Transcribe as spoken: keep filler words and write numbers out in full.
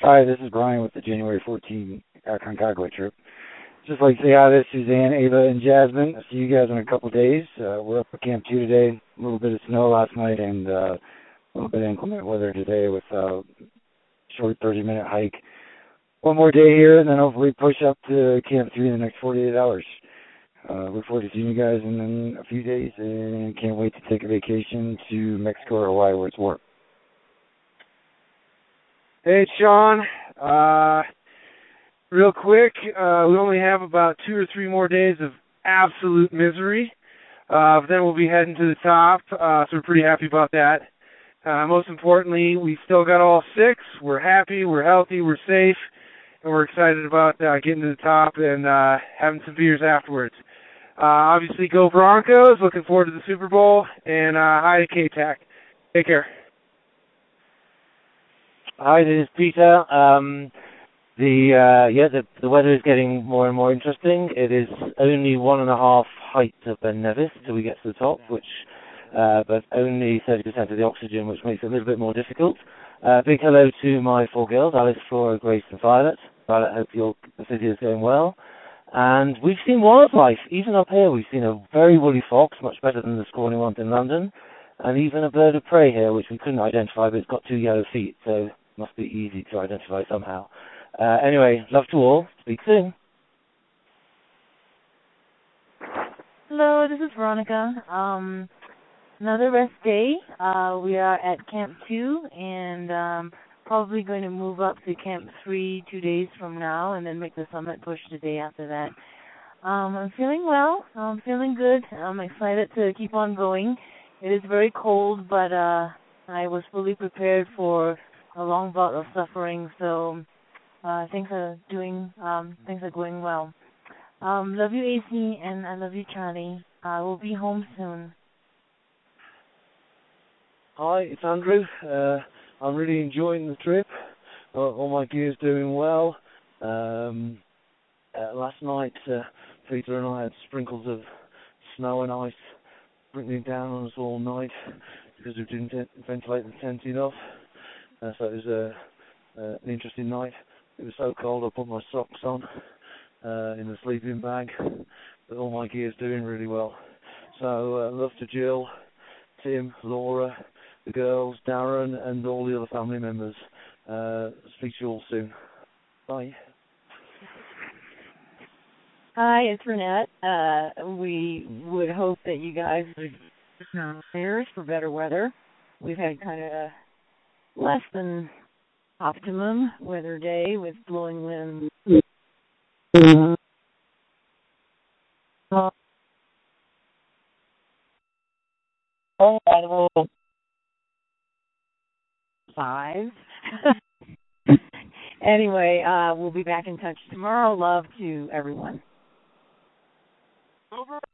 Hi, this is Brian with the January fourteenth Aconcagua trip. Just like to say hi to Suzanne, Ava, and Jasmine. I'll see you guys in a couple days. Uh, we're up at Camp two today. A little bit of snow last night and uh, a little bit of inclement weather today with a short thirty-minute hike. One more day here, and then hopefully push up to Camp three in the next forty-eight hours. Uh, look forward to seeing you guys in, in a few days, and can't wait to take a vacation to Mexico or Hawaii where it's warm. Hey, it's Sean. Uh, real quick, uh, we only have about two or three more days of absolute misery. Uh, but then we'll be heading to the top, uh, so we're pretty happy about that. Uh, most importantly, we still got all six. We're happy, we're healthy, we're safe, and we're excited about uh, getting to the top and uh, having some beers afterwards. Uh, obviously, go Broncos. Looking forward to the Super Bowl. And uh, hi to K-Tac. Take care. Hi, this is Peter. Um, the uh, yeah, the, the weather is getting more and more interesting. It is only one and a half height of Ben Nevis till we get to the top, which uh, but only thirty percent of the oxygen, which makes it a little bit more difficult. Uh, big hello to my four girls, Alice, Flora, Grace, and Violet. Violet, hope your physio is going well. And we've seen wildlife. Even up here, we've seen a very woolly fox, much better than the scrawny ones in London, and even a bird of prey here, which we couldn't identify, but it's got two yellow feet, so must be easy to identify somehow. Uh, anyway, love to all. Speak soon. Hello, this is Veronica. Um, another rest day. Uh, we are at Camp two, and um, probably going to move up to Camp three two days from now, and then make the summit push the day after that. Um, I'm feeling well. I'm feeling good. I'm excited to keep on going. It is very cold, but uh, I was fully prepared for a long bout of suffering, so uh, things are doing, um, things are going well. Um, love you, A C, and I love you, Charlie. I will be home soon. Hi, it's Andrew. Uh, I'm really enjoying the trip. Uh, all my gear's doing well. Um, uh, last night, uh, Peter and I had sprinkles of snow and ice sprinkling down on us all night because we didn't ventilate the tent enough. Uh, so it was uh, uh, an interesting night. It was so cold I put my socks on uh, in the sleeping bag, but all my gear's doing really well. So uh, love to Jill, Tim, Laura, the girls, Darren, and all the other family members. Uh, speak to you all soon. Bye. Hi, it's Renette. Uh, we would hope that you guys would prepare for better weather. We've had kind of a less than optimum weather day with blowing winds. Five. Anyway, uh, we'll be back in touch tomorrow. Love to everyone. Over.